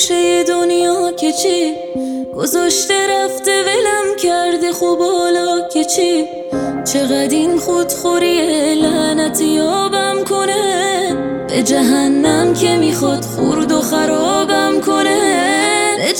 گوشه دنیا که چی گذاشته رفته ولم کرده، خب حالا که چی؟ چقدر این خودخوریه لعنت یابم کنه، به جهنم که میخواد خورد و خرابم کنه، به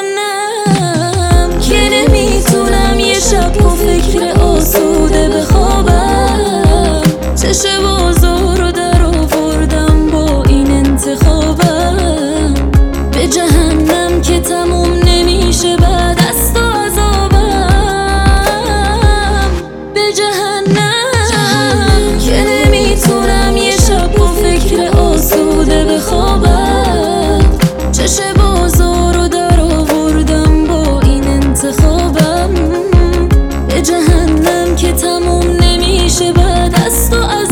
جهنم که نمیتونم یه شب با فکر آسوده بخوابم. چش بازار رو در آوردم با این انتخابم، به جهنم که تموم نمیشه بعد از تو عذابم، به جهنم که نمیتونم یه شب با فکر آسوده بخوابم. چش بازار رو در آوردم با این انتخابم، به جهنم که تموم نمیشه بعد از تو عذابم.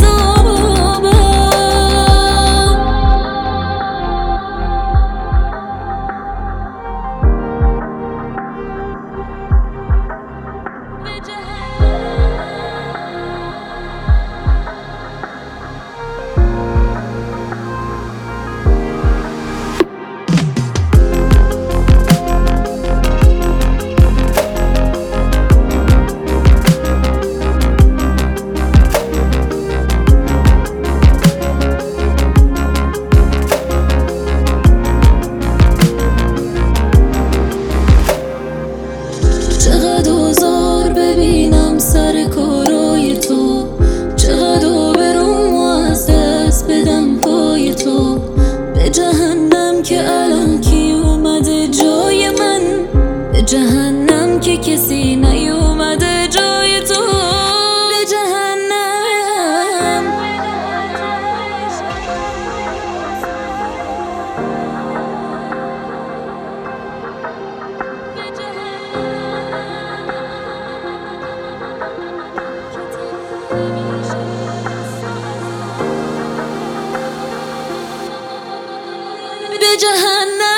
چقدر آزار ببینم سر کارای تو، چقدر آبرومو از دست بدم پای تو، به جهنم که الان کی اومده جای من، به جهنم که کسی نیومده جای تو، به جهنم. به جهنم.